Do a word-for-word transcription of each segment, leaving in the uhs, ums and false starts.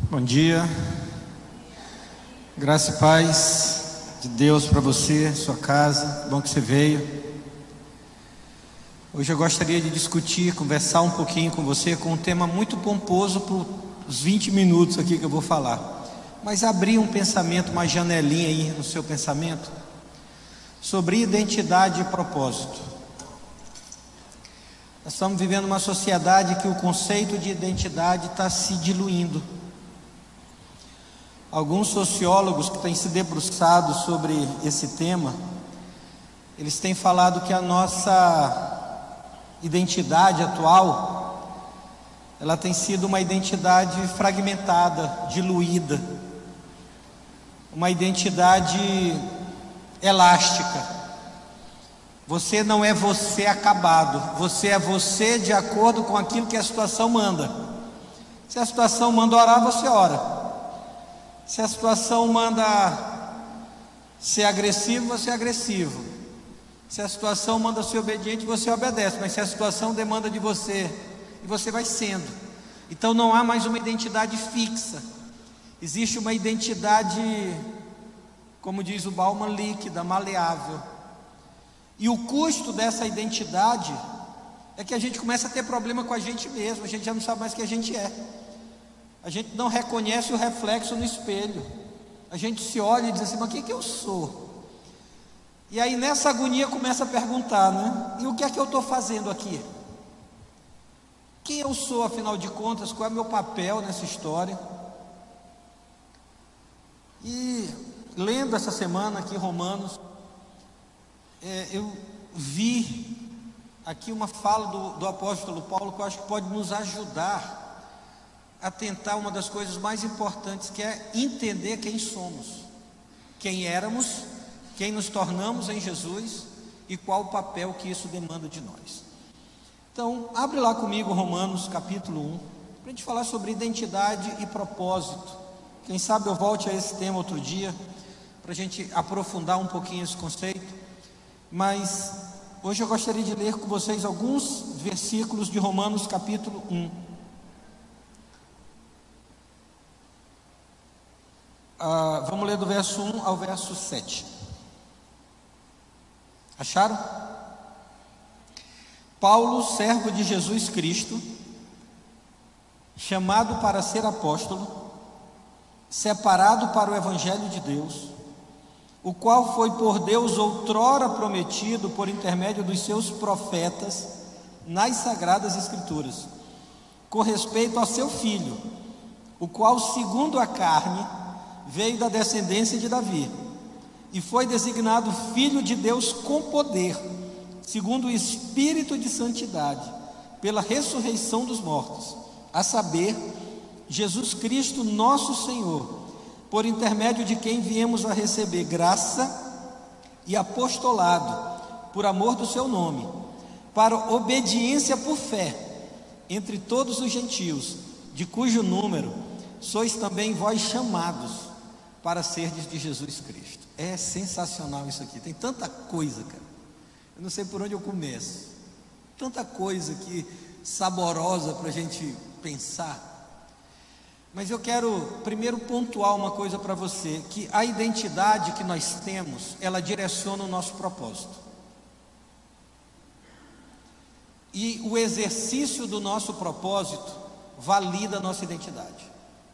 Bom dia, graça e paz de Deus para você, sua casa, bom que você veio. Hoje eu gostaria de discutir, conversar um pouquinho com você com um tema muito pomposo para os vinte minutos aqui que eu vou falar, mas abrir um pensamento, uma janelinha aí no seu pensamento, sobre identidade e propósito. Nós estamos vivendo uma sociedade que o conceito de identidade está se diluindo. Alguns sociólogos que têm se debruçado sobre esse tema, eles têm falado que a nossa identidade atual, ela tem sido uma identidade fragmentada, diluída, uma identidade elástica. Você não é você acabado, você é você de acordo com aquilo que a situação manda. Se a situação manda orar, você ora. Se a situação manda ser agressivo, você é agressivo. Se a situação manda ser obediente, você obedece. Mas se a situação demanda de você, e você vai sendo. Então não há mais uma identidade fixa. Existe uma identidade, como diz o Bauman, líquida, maleável. E o custo dessa identidade é que a gente começa a ter problema com a gente mesmo. A gente já não sabe mais quem a gente é. A gente não reconhece o reflexo no espelho. A gente se olha e diz assim, mas quem que eu sou? E aí nessa agonia começa a perguntar, né? E o que é que eu estou fazendo aqui? Quem eu sou, afinal de contas? Qual é o meu papel nessa história? E lendo essa semana aqui Romanos, é, eu vi aqui uma fala do, do apóstolo Paulo que eu acho que pode nos ajudar a tentar uma das coisas mais importantes, que é entender quem somos, quem éramos, quem nos tornamos em Jesus e qual o papel que isso demanda de nós. Então, abre lá comigo Romanos capítulo um, para a gente falar sobre identidade e propósito. Quem sabe eu volte a esse tema outro dia, para a gente aprofundar um pouquinho esse conceito, mas hoje eu gostaria de ler com vocês alguns versículos de Romanos capítulo um. Uh, vamos ler do verso um ao verso sete. Acharam? Paulo, servo de Jesus Cristo, chamado para ser apóstolo, separado para o evangelho de Deus, o qual foi por Deus outrora prometido por intermédio dos seus profetas nas sagradas escrituras, com respeito ao seu filho, o qual segundo a carne veio da descendência de Davi, e foi designado Filho de Deus com poder, segundo o Espírito de Santidade, pela ressurreição dos mortos, a saber, Jesus Cristo nosso Senhor, por intermédio de quem viemos a receber graça e apostolado, por amor do seu nome, para obediência por fé, entre todos os gentios, de cujo número sois também vós chamados, para serdes de Jesus Cristo. É sensacional isso aqui, tem tanta coisa, cara, eu não sei por onde eu começo, tanta coisa aqui saborosa para a gente pensar, mas eu quero primeiro pontuar uma coisa para você, que a identidade que nós temos, ela direciona o nosso propósito, e o exercício do nosso propósito valida a nossa identidade.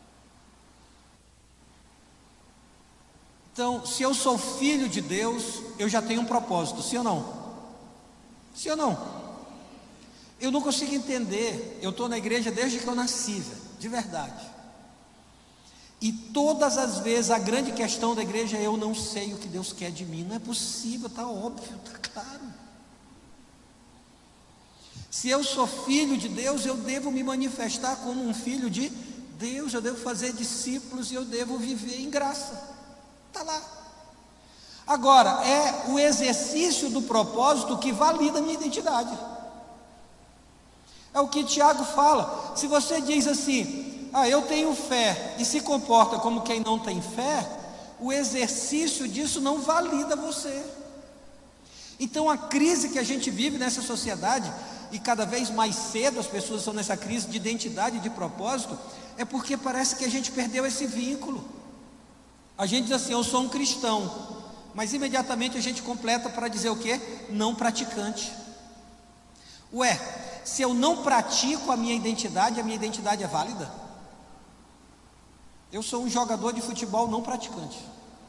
Então, se eu sou filho de Deus, eu já tenho um propósito, sim ou não? Sim ou não? Eu não consigo entender, eu estou na igreja desde que eu nasci, velho, de verdade. E todas as vezes a grande questão da igreja é eu não sei o que Deus quer de mim. Não é possível, está óbvio, está claro. Se eu sou filho de Deus, eu devo me manifestar como um filho de Deus, eu devo fazer discípulos e eu devo viver em graça. Está lá. Agora, é o exercício do propósito que valida a minha identidade. É o que Tiago fala. Se você diz assim, ah, eu tenho fé, e se comporta como quem não tem fé, o exercício disso não valida você. Então a crise que a gente vive nessa sociedade, e cada vez mais cedo as pessoas estão nessa crise de identidade e de propósito, É porque parece que a gente perdeu esse vínculo. A gente diz assim, eu sou um cristão, mas imediatamente a gente completa para dizer o quê? Não praticante. Ué, se eu não pratico a minha identidade, a minha identidade é válida? Eu sou um jogador de futebol não praticante.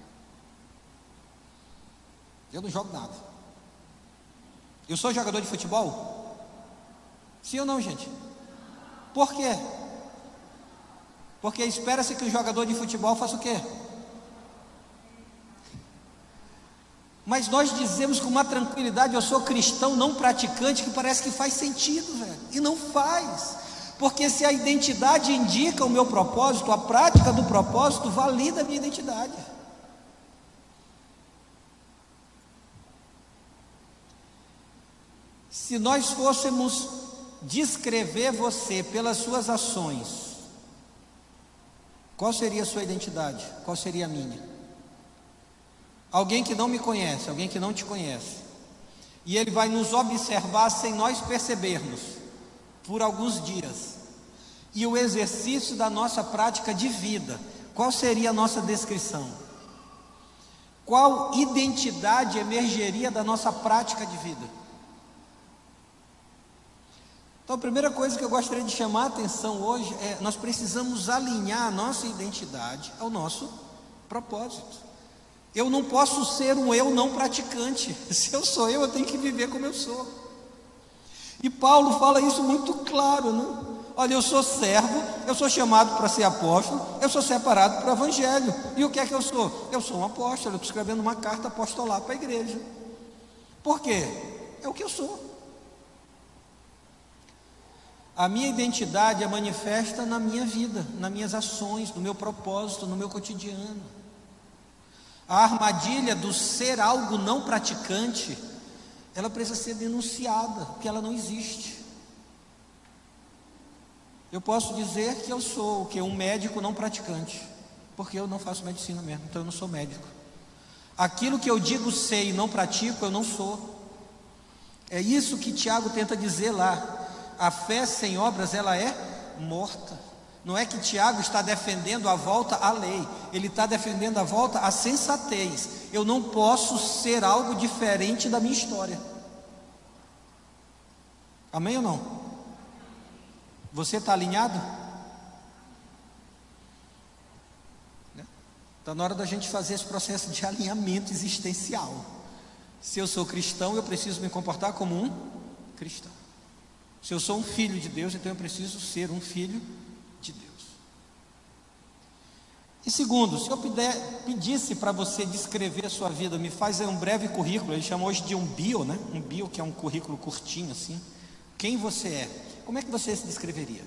Eu não jogo nada. Eu sou jogador de futebol? Sim ou não, gente? Por quê? Porque espera-se que o jogador de futebol faça o quê? Mas nós dizemos com uma tranquilidade, eu sou cristão não praticante, que parece que faz sentido, velho. E não faz. Porque se a identidade indica o meu propósito, a prática do propósito valida a minha identidade. Se nós fôssemos descrever você pelas suas ações, qual seria a sua identidade? Qual seria a minha? Alguém que não me conhece, alguém que não te conhece, e ele vai nos observar sem nós percebermos, por alguns dias, e o exercício da nossa prática de vida, qual seria a nossa descrição? Qual identidade emergeria da nossa prática de vida? Então a primeira coisa que eu gostaria de chamar a atenção hoje é, nós precisamos alinhar a nossa identidade ao nosso propósito. Eu não posso ser um eu não praticante. Se eu sou eu, eu tenho que viver como eu sou. E Paulo fala isso muito claro, né? Olha, eu sou servo, eu sou chamado para ser apóstolo, eu sou separado para o evangelho. E o que é que eu sou? Eu sou um apóstolo, eu estou escrevendo uma carta apostolar para a igreja. Por quê? É o que eu sou. A minha identidade é manifesta na minha vida, nas minhas ações, no meu propósito, no meu cotidiano. A armadilha do ser algo não praticante, ela precisa ser denunciada, porque ela não existe. Eu posso dizer que eu sou o que? Um médico não praticante, porque eu não faço medicina mesmo, então eu não sou médico. Aquilo que eu digo sei e não pratico, eu não sou. É isso que Tiago tenta dizer lá. A fé sem obras, ela é morta. Não é que Tiago está defendendo a volta à lei, ele está defendendo a volta à sensatez. Eu não posso ser algo diferente da minha história. Amém ou não? Você está alinhado? Está na hora da gente fazer esse processo de alinhamento existencial. Se eu sou cristão, eu preciso me comportar como um cristão. Se eu sou um filho de Deus, então eu preciso ser um filho de Deus. E segundo, se eu puder, pedisse para você descrever a sua vida, me faz um breve currículo, ele chama hoje de um bio, né? Um bio que é um currículo curtinho assim. Quem você é? Como é que você se descreveria?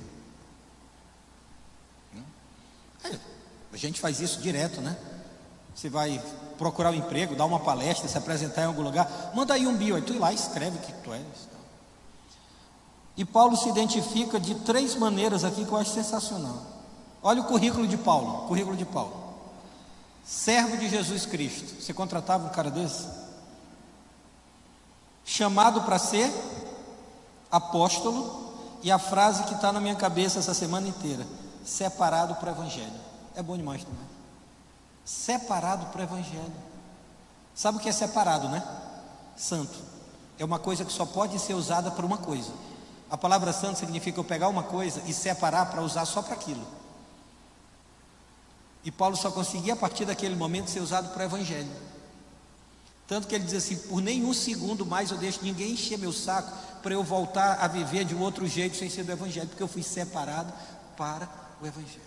É, a gente faz isso direto, né? Você vai procurar um emprego, dar uma palestra, se apresentar em algum lugar, manda aí um bio, aí tu ir lá e escreve o que tu és. E Paulo se identifica de três maneiras aqui que eu acho sensacional. Olha o currículo de Paulo, currículo de Paulo. Servo de Jesus Cristo. Você contratava um cara desse? Chamado para ser apóstolo, e a frase que está na minha cabeça essa semana inteira: separado para o evangelho. É bom demais também. Separado para o evangelho. Sabe o que é separado, né? Santo. É uma coisa que só pode ser usada para uma coisa. A palavra santo significa eu pegar uma coisa e separar para usar só para aquilo. E Paulo só conseguia a partir daquele momento ser usado para o evangelho. Tanto que ele diz assim: por nenhum segundo mais eu deixo ninguém encher meu saco para eu voltar a viver de um outro jeito sem ser do evangelho, porque eu fui separado para o evangelho.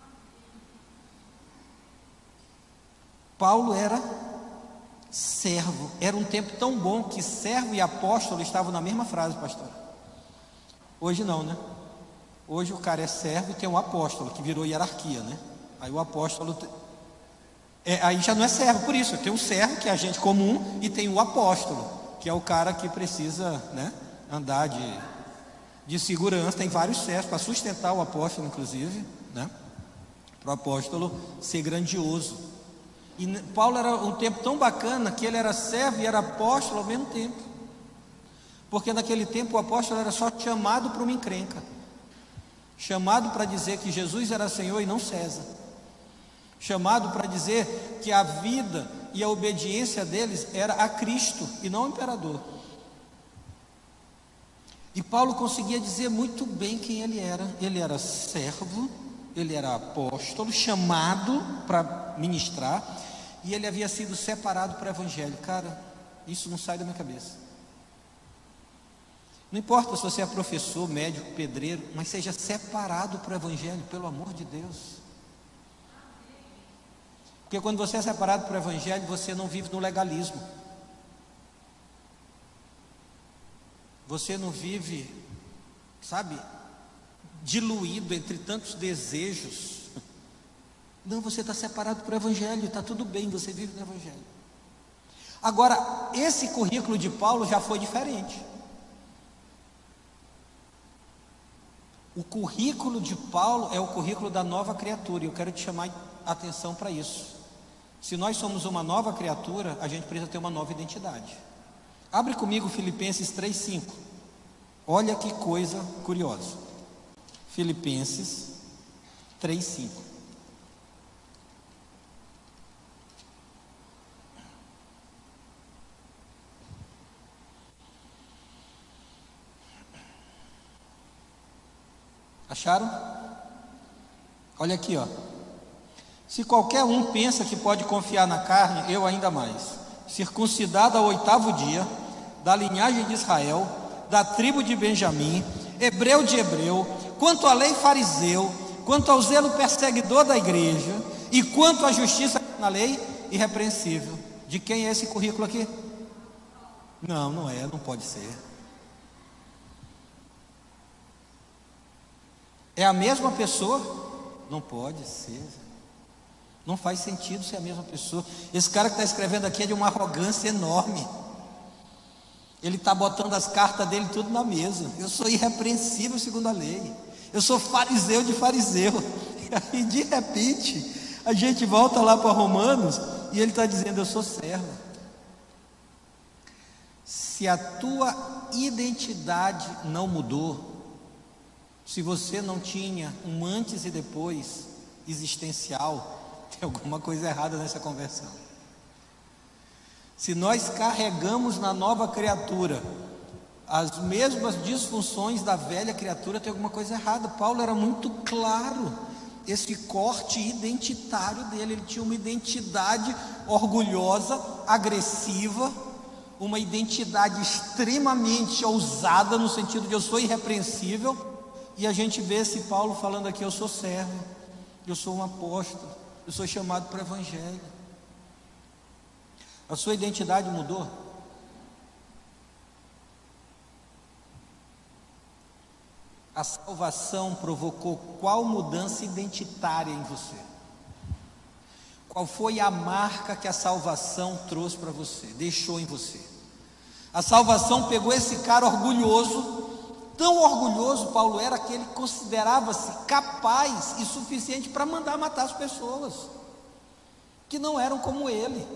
Paulo era servo. Era um tempo tão bom que servo e apóstolo estavam na mesma frase, pastor. Hoje não, né? Hoje o cara é servo e tem um apóstolo, que virou hierarquia, né? Aí o apóstolo é, aí já não é servo, por isso tem um servo que é agente comum, e tem o apóstolo, que é o cara que precisa, né, andar de, de segurança. Tem vários servos para sustentar o apóstolo, inclusive, né, para o apóstolo ser grandioso. E Paulo era um tempo tão bacana que ele era servo e era apóstolo ao mesmo tempo, porque naquele tempo o apóstolo era só chamado para uma encrenca. chamado para dizer que Jesus era Senhor e não César, chamado para dizer que a vida e a obediência deles era a Cristo e não ao imperador. E Paulo conseguia dizer muito bem quem ele era. Ele era servo, ele era apóstolo, chamado para ministrar, e ele havia sido separado para o evangelho. Cara, isso não sai da minha cabeça. Não importa se você é professor, médico, pedreiro, mas seja separado para o evangelho, pelo amor de Deus. Porque quando você é separado para o evangelho, você não vive no legalismo. Você não vive, sabe, diluído entre tantos desejos. Não, você está separado para o evangelho, está tudo bem, você vive no evangelho. Agora, esse currículo de Paulo já foi diferente. O currículo de Paulo é o currículo da nova criatura, e eu quero te chamar a atenção para isso. Se nós somos uma nova criatura, a gente precisa ter uma nova identidade. Abre comigo Filipenses três, cinco. Olha que coisa curiosa. Filipenses três, cinco. Acharam? Olha aqui, ó. Se qualquer um pensa que pode confiar na carne, eu ainda mais. Circuncidado ao oitavo dia, da linhagem de Israel, da tribo de Benjamim, hebreu de hebreu, quanto à lei fariseu, quanto ao zelo perseguidor da igreja, e quanto à justiça na lei, irrepreensível. De quem é esse currículo aqui? Não, não é, não pode ser. É a mesma pessoa? Não pode ser. Não faz sentido ser a mesma pessoa. Esse cara que está escrevendo aqui é de uma arrogância enorme. Ele está botando as cartas dele tudo na mesa. Eu sou irrepreensível segundo a lei. Eu sou fariseu de fariseu. E aí de repente a gente volta lá para Romanos e ele está dizendo: eu sou servo. Se a tua identidade não mudou, se você não tinha um antes e depois existencial, tem alguma coisa errada nessa conversão. Se nós carregamos na nova criatura as mesmas disfunções da velha criatura, tem alguma coisa errada. Paulo era muito claro, esse corte identitário dele. Ele tinha uma identidade orgulhosa, agressiva, uma identidade extremamente ousada, no sentido de eu sou irrepreensível. E a gente vê esse Paulo falando aqui: eu sou servo, eu sou um apóstolo, eu sou chamado para o evangelho. A sua identidade mudou? A salvação provocou qual mudança identitária em você? Qual foi a marca que a salvação trouxe para você, deixou em você? A salvação pegou esse cara orgulhoso, tão orgulhoso Paulo era, que ele considerava-se capaz e suficiente para mandar matar as pessoas que não eram como ele,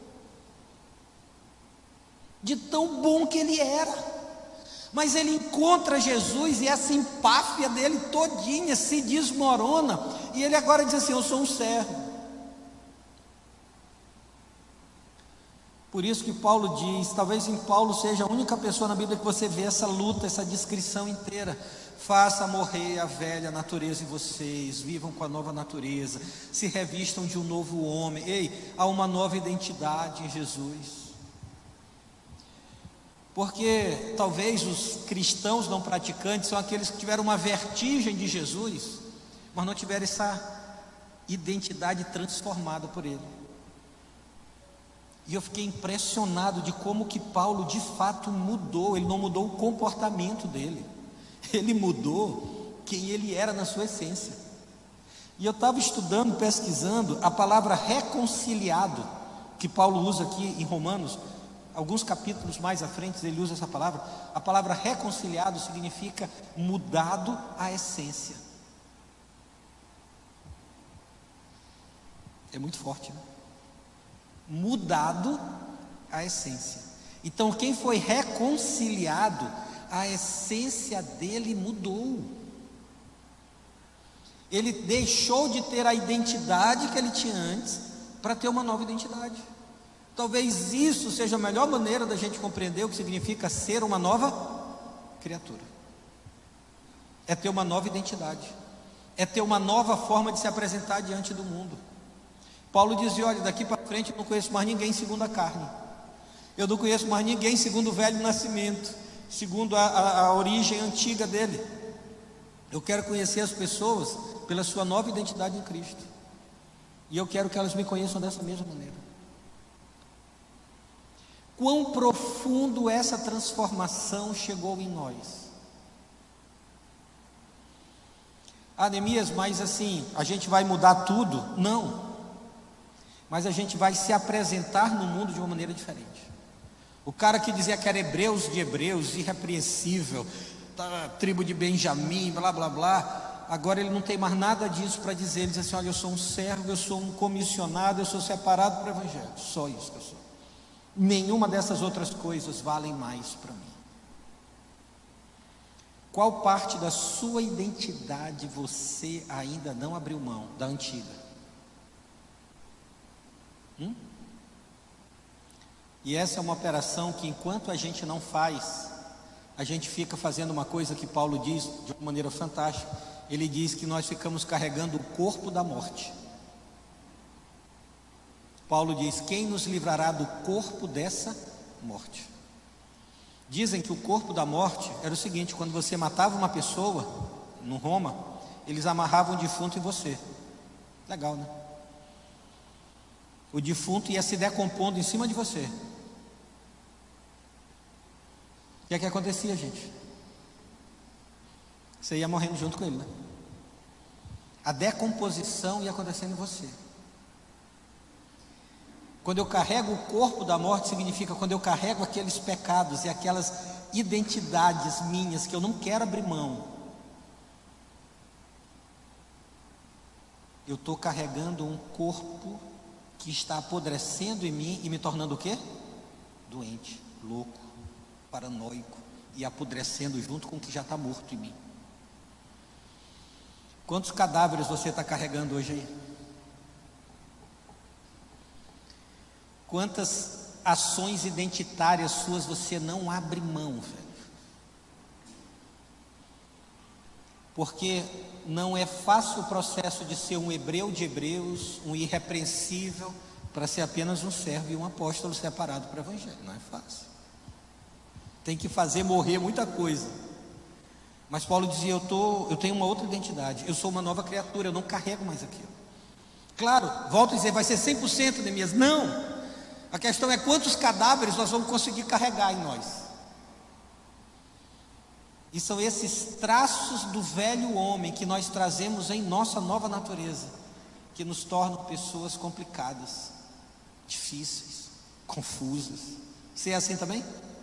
de tão bom que ele era. Mas ele encontra Jesus e essa empáfia dele todinha se desmorona, e ele agora diz assim: eu sou um servo. Por isso que Paulo diz, talvez em Paulo seja a única pessoa na Bíblia que você vê essa luta, essa descrição inteira: faça morrer a velha natureza em vocês, vivam com a nova natureza, se revistam de um novo homem. Ei, há uma nova identidade em Jesus. Porque talvez os cristãos não praticantes são aqueles que tiveram uma vertigem de Jesus, mas não tiveram essa identidade transformada por ele. E eu fiquei impressionado de como que Paulo de fato mudou. Ele não mudou o comportamento dele, ele mudou quem ele era na sua essência. E eu estava estudando, pesquisando a palavra reconciliado, que Paulo usa aqui em Romanos. Alguns capítulos mais à frente ele usa essa palavra. A palavra reconciliado significa mudado à essência. É muito forte, né? Mudado à essência. Então quem foi reconciliado, a essência dele mudou. Ele deixou de ter a identidade que ele tinha antes para ter uma nova identidade. Talvez isso seja a melhor maneira da gente compreender o que significa ser uma nova criatura. É ter uma nova identidade, é ter uma nova forma de se apresentar diante do mundo. Paulo dizia: olha, daqui para frente eu não conheço mais ninguém segundo a carne, eu não conheço mais ninguém segundo o velho nascimento, segundo a, a, a origem antiga dele. Eu quero conhecer as pessoas pela sua nova identidade em Cristo, e eu quero que elas me conheçam dessa mesma maneira. Quão profundo essa transformação chegou em nós. Ah, Neemias, mas assim, a gente vai mudar tudo? Não, mas a gente vai se apresentar no mundo de uma maneira diferente. O cara que dizia que era hebreus de hebreus, irrepreensível, da tribo de Benjamim, blá blá blá, agora ele não tem mais nada disso para dizer. Ele diz assim: olha, eu sou um servo, eu sou um comissionado, eu sou separado para o Evangelho, só isso que eu sou. Nenhuma dessas outras coisas valem mais para mim. Qual parte da sua identidade você ainda não abriu mão da antiga? Hum? E essa é uma operação que, enquanto a gente não faz, a gente fica fazendo uma coisa que Paulo diz de uma maneira fantástica. Ele diz que nós ficamos carregando o corpo da morte. Paulo diz: quem nos livrará do corpo dessa morte? Dizem que o corpo da morte era o seguinte: quando você matava uma pessoa, no Roma, eles amarravam o defunto em você. Legal, né? O defunto ia se decompondo em cima de você. O que é que acontecia, gente? Você ia morrendo junto com ele, né? A decomposição ia acontecendo em você. Quando eu carrego o corpo da morte, significa quando eu carrego aqueles pecados e aquelas identidades minhas que eu não quero abrir mão. Eu estou carregando um corpo que está apodrecendo em mim e me tornando o quê? Doente, louco, paranoico e apodrecendo junto com o que já está morto em mim. Quantos cadáveres você está carregando hoje aí? Quantas ações identitárias suas você não abre mão, velho? Porque não é fácil o processo de ser um hebreu de hebreus, um irrepreensível, para ser apenas um servo e um apóstolo separado para o Evangelho. Não é fácil. Tem que fazer morrer muita coisa. Mas Paulo dizia: eu, tô, eu tenho uma outra identidade, eu sou uma nova criatura, eu não carrego mais aquilo. Claro, volto a dizer, vai ser cem por cento, Neemias? Não! A questão é quantos cadáveres nós vamos conseguir carregar em nós. E são esses traços do velho homem que nós trazemos em nossa nova natureza, que nos tornam pessoas complicadas, difíceis, confusas. Você é assim também?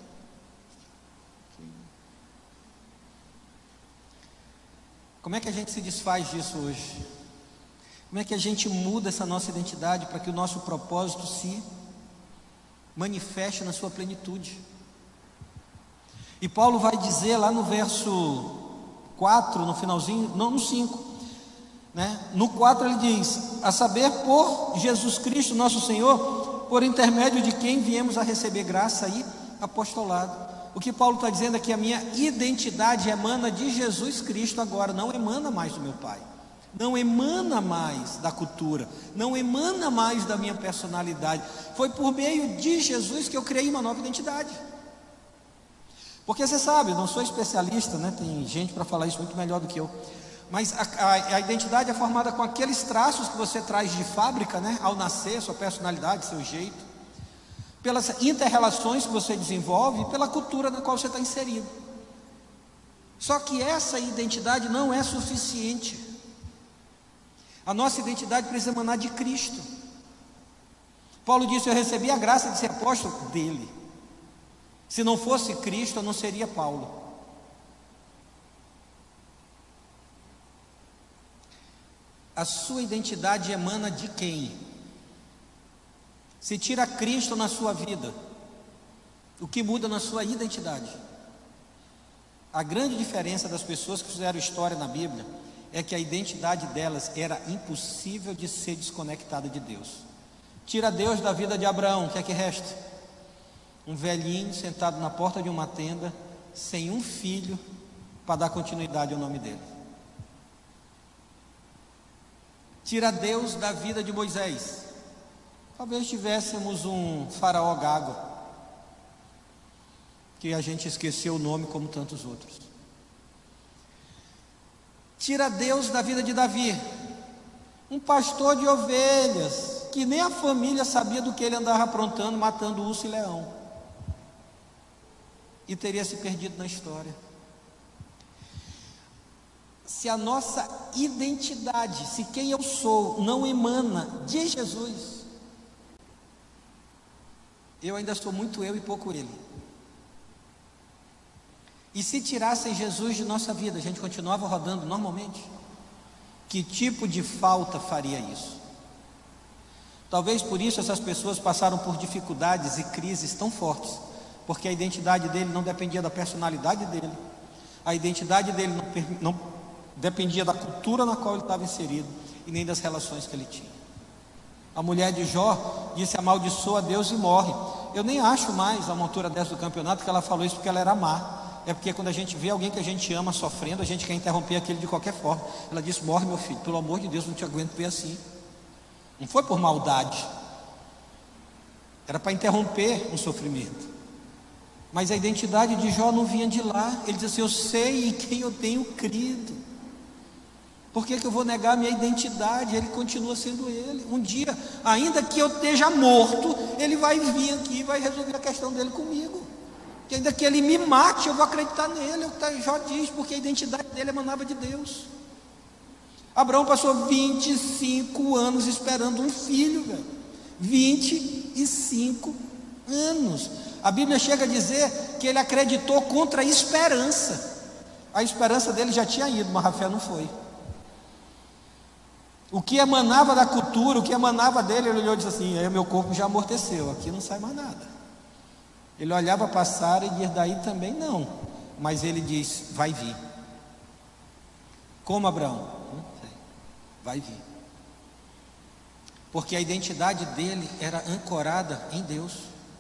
Como é que a gente se desfaz disso hoje? Como é que a gente muda essa nossa identidade para que o nosso propósito se manifeste na sua plenitude? E Paulo vai dizer lá no verso quatro, no finalzinho, não, no cinco, né? No quatro ele diz: a saber, por Jesus Cristo nosso Senhor, por intermédio de quem viemos a receber graça e apostolado. O que Paulo está dizendo é que a minha identidade emana de Jesus Cristo agora, não emana mais do meu Pai, não emana mais da cultura, não emana mais da minha personalidade. Foi por meio de Jesus que eu criei uma nova identidade. Porque você sabe, eu não sou especialista, né? Tem gente para falar isso muito melhor do que eu, mas a, a, a identidade é formada com aqueles traços que você traz de fábrica, né? Ao nascer, sua personalidade, seu jeito, pelas inter-relações que você desenvolve e pela cultura na qual você está inserido. Só que essa identidade não é suficiente. A nossa identidade precisa emanar de Cristo. Paulo disse: eu recebi a graça de ser apóstolo dele. Se não fosse Cristo, eu não seria Paulo. A sua identidade emana de quem? Se tira Cristo na sua vida, o que muda na sua identidade? A grande diferença das pessoas que fizeram história na Bíblia é que a identidade delas era impossível de ser desconectada de Deus. Tira Deus da vida de Abraão, o que é que resta? Um velhinho sentado na porta de uma tenda, sem um filho, para dar continuidade ao nome dele. Tira Deus da vida de Moisés, talvez tivéssemos um faraó gago, que a gente esqueceu o nome como tantos outros. Tira Deus da vida de Davi, um pastor de ovelhas, que nem a família sabia do que ele andava aprontando, matando urso e leão, e teria se perdido na história. Se a nossa identidade, se quem eu sou não emana de Jesus, eu ainda sou muito eu e pouco ele. E se tirassem Jesus de nossa vida, a gente continuava rodando normalmente? Que tipo de falta faria isso? Talvez por isso essas pessoas passaram por dificuldades e crises tão fortes, porque a identidade dele não dependia da personalidade dele, a identidade dele não, não dependia da cultura na qual ele estava inserido, e nem das relações que ele tinha. A mulher de Jó disse: amaldiçoa Deus e morre. Eu nem acho mais, a altura dessa do campeonato, que ela falou isso porque ela era má. É porque quando a gente vê alguém que a gente ama sofrendo, a gente quer interromper aquele de qualquer forma. Ela disse: morre, meu filho, pelo amor de Deus, não te aguento ver assim. Não foi por maldade, era para interromper um sofrimento. Mas a identidade de Jó não vinha de lá. Ele disse assim: eu sei em quem eu tenho crido, por que que eu vou negar a minha identidade? Ele continua sendo ele. Um dia, ainda que eu esteja morto, ele vai vir aqui e vai resolver a questão dele comigo. Que ainda que ele me mate, eu vou acreditar nele. É o que Jó diz, porque a identidade dele emanava de Deus. Abraão passou vinte e cinco anos esperando um filho, velho. vinte e cinco anos. A Bíblia chega a dizer que ele acreditou contra a esperança. A esperança dele já tinha ido, mas a fé não foi. O que emanava da cultura, o que emanava dele, ele olhou e disse assim: é, meu corpo já amorteceu, aqui não sai mais nada. Ele olhava para Sara e dizia: daí também não. Mas ele diz: vai vir. Como Abraão? Não sei. Vai vir. Porque a identidade dele era ancorada em Deus.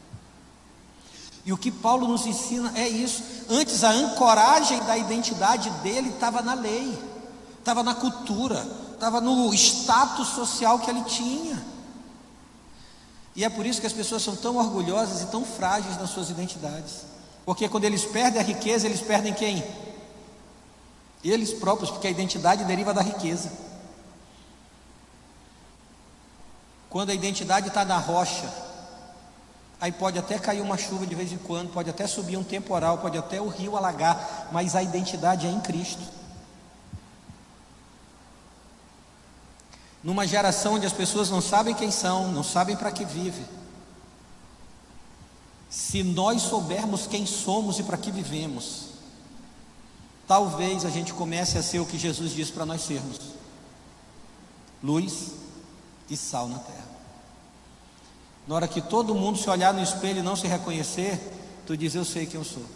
E o que Paulo nos ensina é isso. Antes, a ancoragem da identidade dele estava na lei, estava na cultura, estava no status social que ele tinha. E é por isso que as pessoas são tão orgulhosas e tão frágeis nas suas identidades, porque quando eles perdem a riqueza, eles perdem quem? Eles próprios, porque a identidade deriva da riqueza. Quando a identidade está na rocha, aí pode até cair uma chuva de vez em quando, pode até subir um temporal, pode até o rio alagar, mas a identidade é em Cristo. Numa geração onde as pessoas não sabem quem são, não sabem para que vivem, se nós soubermos quem somos e para que vivemos, talvez a gente comece a ser o que Jesus disse para nós sermos: luz e sal na terra. Na hora que todo mundo se olhar no espelho e não se reconhecer, tu diz: eu sei quem eu sou.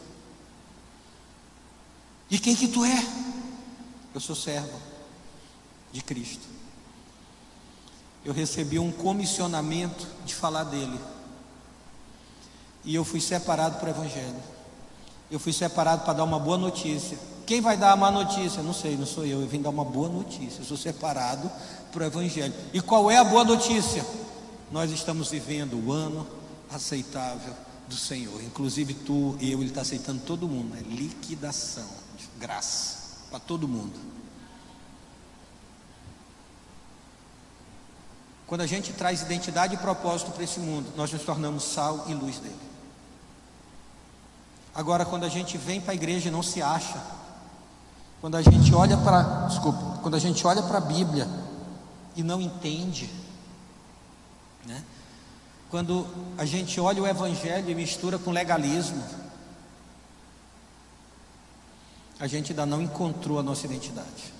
E quem que tu é? Eu sou servo de Cristo. Eu recebi um comissionamento de falar dele, e eu fui separado para o Evangelho. Eu fui separado para dar uma boa notícia. Quem vai dar a má notícia? Não sei, não sou eu. Eu vim dar uma boa notícia. Eu sou separado para o Evangelho. E qual é a boa notícia? Nós estamos vivendo o ano aceitável do Senhor. Inclusive tu, eu, Ele está aceitando todo mundo. É liquidação de graça para todo mundo. Quando a gente traz identidade e propósito para esse mundo, nós nos tornamos sal e luz dele. Agora, quando a gente vem para a igreja e não se acha, quando a gente olha para, desculpa, quando a gente olha para a Bíblia e não entende, né? Quando a gente olha o Evangelho e mistura com legalismo, a gente ainda não encontrou a nossa identidade.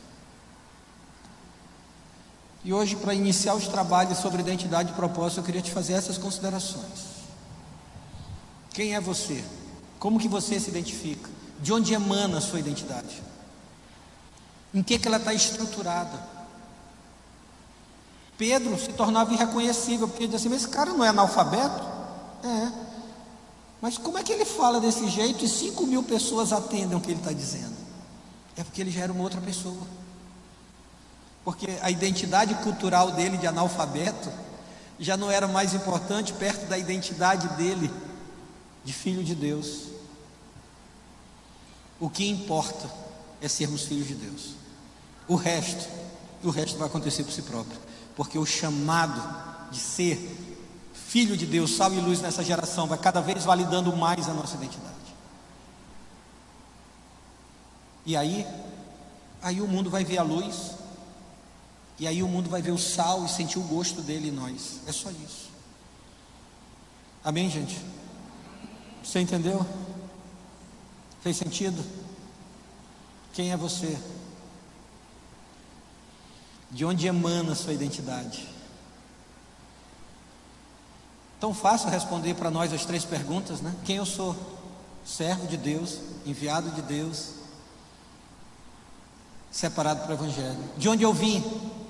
E hoje, para iniciar os trabalhos sobre identidade e propósito, eu queria te fazer essas considerações. Quem é você? Como que você se identifica? De onde emana a sua identidade? Em que, que ela está estruturada? Pedro se tornava irreconhecível, porque ele dizia assim: mas esse cara não é analfabeto? É. Mas como é que ele fala desse jeito e cinco mil pessoas atendem o que ele está dizendo? É porque ele já era uma outra pessoa. Porque a identidade cultural dele de analfabeto já não era mais importante perto da identidade dele de filho de Deus. O que importa é sermos filhos de Deus. O resto, o resto vai acontecer por si próprio. Porque o chamado de ser filho de Deus, sal e luz nessa geração, vai cada vez validando mais a nossa identidade. E aí, aí o mundo vai ver a luz, e aí o mundo vai ver o sal e sentir o gosto dele em nós. É só isso. Amém, gente? Você entendeu? Fez sentido? Quem é você? De onde emana a sua identidade? Tão fácil responder para nós as três perguntas, né? Quem eu sou? Servo de Deus, enviado de Deus, separado para o Evangelho. De onde eu vim?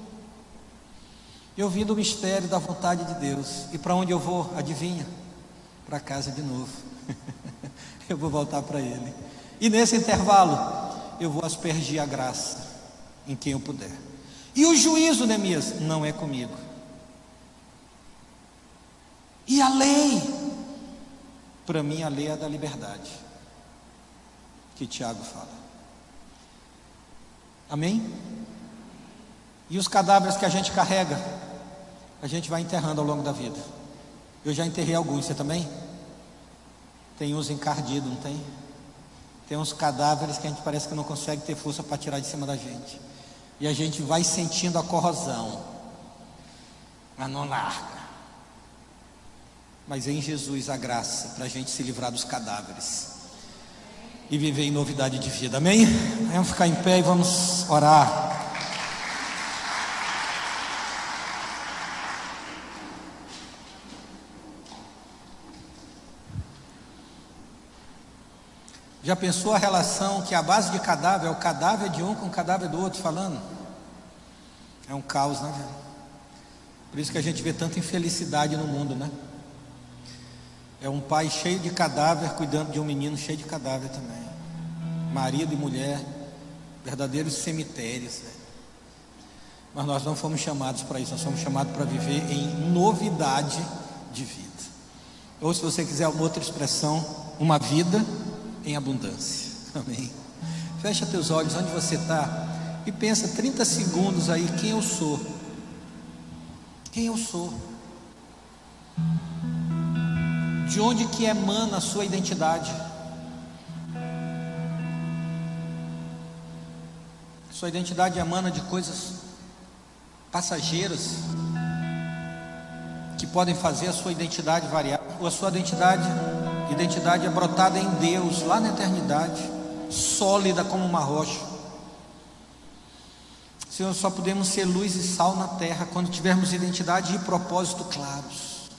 Eu vim do mistério da vontade de Deus. E para onde eu vou? Adivinha? Para casa de novo. Eu vou voltar para Ele. E nesse intervalo, eu vou aspergir a graça em quem eu puder. E o juízo, Neemias, não é comigo. E a lei? Para mim, a lei é da liberdade, que Tiago fala. Amém? E os cadáveres que a gente carrega, a gente vai enterrando ao longo da vida. Eu já enterrei alguns, você também? Tem uns encardidos, não tem? Tem uns cadáveres que a gente parece que não consegue ter força para tirar de cima da gente. E a gente vai sentindo a corrosão, mas não larga. Mas em Jesus a graça para a gente se livrar dos cadáveres e viver em novidade de vida. Amém? Vamos ficar em pé e vamos orar. Já pensou a relação que a base de cadáver é o cadáver de um com o cadáver do outro falando? É um caos, né, velho? Por isso que a gente vê tanta infelicidade no mundo, né? É um pai cheio de cadáver cuidando de um menino cheio de cadáver também. Marido e mulher, verdadeiros cemitérios, velho. Mas nós não fomos chamados para isso, nós fomos chamados para viver em novidade de vida. Ou, se você quiser uma outra expressão, uma vida em abundância. Amém? Fecha teus olhos onde você está e pensa trinta segundos aí quem eu sou. Quem eu sou? De onde que emana a sua identidade? Sua identidade emana de coisas passageiras que podem fazer a sua identidade variar, ou a sua identidade identidade é brotada em Deus lá na eternidade, sólida como uma rocha. Senhor, só podemos ser luz e sal na terra quando tivermos identidade e propósito claros.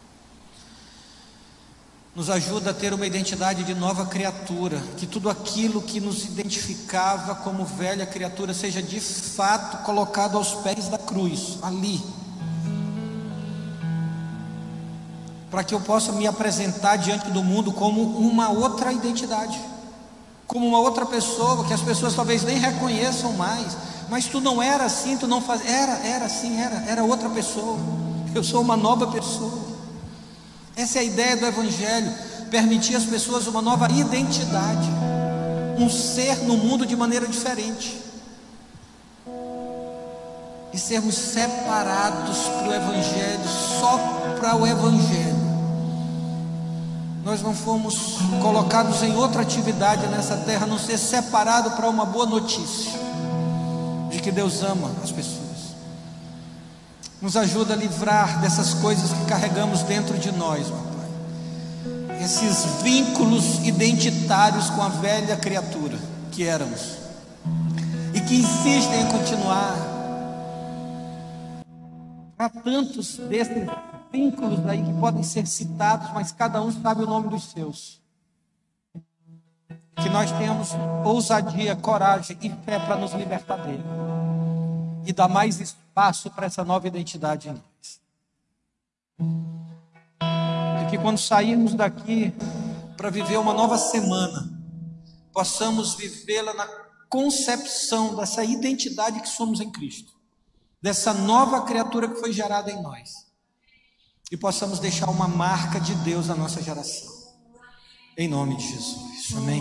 Nos ajuda a ter uma identidade de nova criatura, que tudo aquilo que nos identificava como velha criatura seja de fato colocado aos pés da cruz, ali, para que eu possa me apresentar diante do mundo como uma outra identidade, como uma outra pessoa, que as pessoas talvez nem reconheçam mais. Mas tu não era assim, tu não fazia, era, era assim, era, era outra pessoa. Eu sou uma nova pessoa. Essa é a ideia do Evangelho, permitir às pessoas uma nova identidade, um ser no mundo de maneira diferente, e sermos separados para o Evangelho, só para o Evangelho. Nós não fomos colocados em outra atividade nessa terra, a não ser separado para uma boa notícia de que Deus ama as pessoas. Nos ajuda a livrar dessas coisas que carregamos dentro de nós, meu Pai. Esses vínculos identitários com a velha criatura que éramos e que insistem em continuar. Há tantos desses vínculos aí que podem ser citados, mas cada um sabe o nome dos seus. que nós tenhamos ousadia, coragem e fé para nos libertar dele e dar mais espaço para essa nova identidade em nós. E que quando sairmos daqui para viver uma nova semana, possamos vivê-la na concepção dessa identidade que somos em Cristo, dessa nova criatura que foi gerada em nós, e possamos deixar uma marca de Deus na nossa geração, em nome de Jesus, amém.